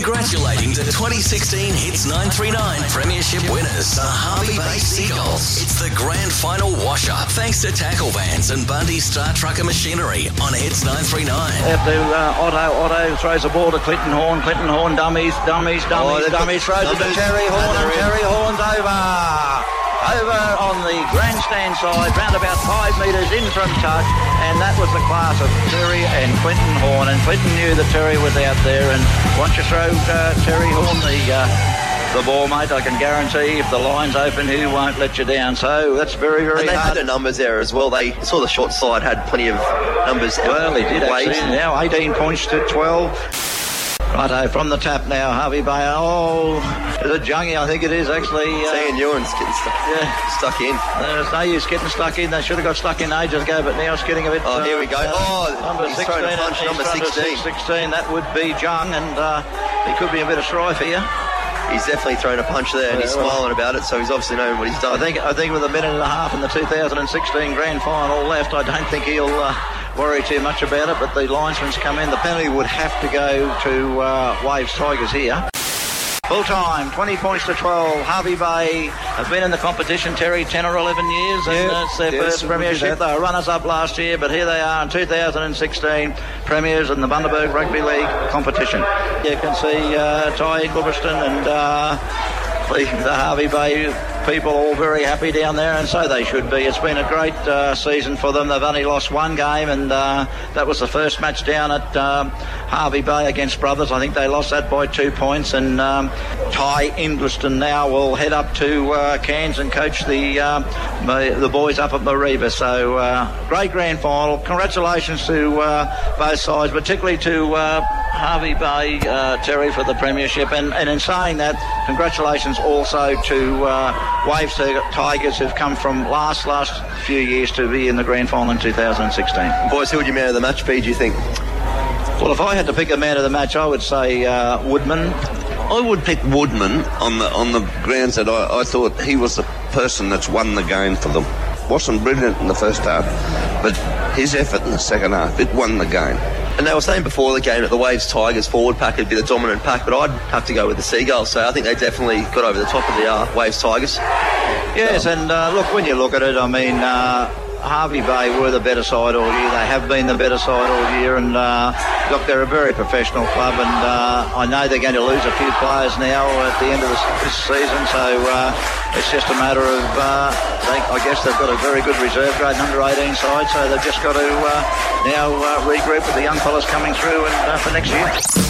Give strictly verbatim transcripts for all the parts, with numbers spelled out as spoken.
Congratulating the twenty sixteen Hits nine three nine Premiership winners, the Harvey Bay Seagulls. It's the grand final wash-up thanks to Tackle Vans and Bundy Star Trucker Machinery on Hits nine three nine. After uh, Otto, Otto throws the ball to Clinton Horn. Clinton Horn dummies, dummies, dummies, oh, dummies. Throws it to Terry Horn, and Terry Horn's over. Over on the grandstand side, round about five metres in from touch, and that was the class of Terry and Clinton Horn. And Clinton knew that Terry was out there, and once you throw uh, Terry Horn the uh, the ball, mate, I can guarantee if the line's open, he won't let you down. So that's very, very and they hard. had the numbers there as well. They saw the short side had plenty of numbers. Well, he did actually. Now eighteen points to twelve. Righto, from the tap now, Harvey Bay. Oh, is it Jungie? I think it is actually. Uh, Seeing Ewan's getting stuck, yeah. stuck in. There's no use getting stuck in. They should have got stuck in ages ago, but now it's getting a bit. Oh, uh, here we go. Oh, number he's sixteen. throwing a punch, number sixteen. sixteen, that would be Jung, and uh, he could be a bit of strife here. He's definitely thrown a punch there, and he's well, smiling about it, so he's obviously knowing what he's done. I think I think with a minute and a half in the two thousand sixteen grand final left, I don't think he'll uh, worry too much about it, but the linesman's come in. The penalty would have to go to uh, Waves Tigers here. Full time, twenty points to twelve. Harvey Bay have been in the competition, Terry, ten or eleven years, and yeah, it's their yes, first premiership. They were runners-up last year, but here they are in two thousand sixteen, premiers in the Bundaberg Rugby League competition. You can see uh, Ty Eggleston and uh, the, the Harvey Bay people all very happy down there, and so they should be. It's been a great uh, season for them. They've only lost one game, and uh, that was the first match down at um, Harvey Bay against Brothers. I think they lost that by two points, and um, Ty Ingliston now will head up to uh, Cairns and coach the um, the boys up at Mareeba. So uh, great grand final. Congratulations to uh, both sides, particularly to uh, Harvey Bay, uh, Terry, for the premiership, and, and in saying that, congratulations also to uh, Waves Tigers, who've come from last last few years to be in the grand final in two thousand sixteen. Boys, who would you man of the match be, do you think? Well, if I had to pick a man of the match, I would say uh, Woodman. I would pick Woodman on the on the grounds that I, I thought he was the person that's won the game for them. Wasn't brilliant in the first half, but his effort in the second half, it won the game. And they were saying before the game that the Waves Tigers forward pack would be the dominant pack, but I'd have to go with the Seagulls. So I think they definitely got over the top of the uh, Waves Tigers. Yes, so. and uh, look, when you look at it, I mean, uh, Harvey Bay were the better side all year. They have been the better side all year, and uh, look, they're a very professional club, and uh, I know they're going to lose a few players now at the end of this, this season, so uh, it's just a matter of, uh, they, I guess they've got a very good reserve grade under eighteen side, so they've just got to uh, now uh, regroup with the young fellas coming through and uh, for next year.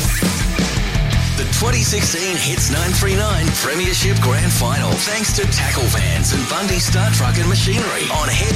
The twenty sixteen Hits nine three nine Premiership Grand Final, thanks to Tackle Vans and Bundy Star Truck and Machinery on Hits.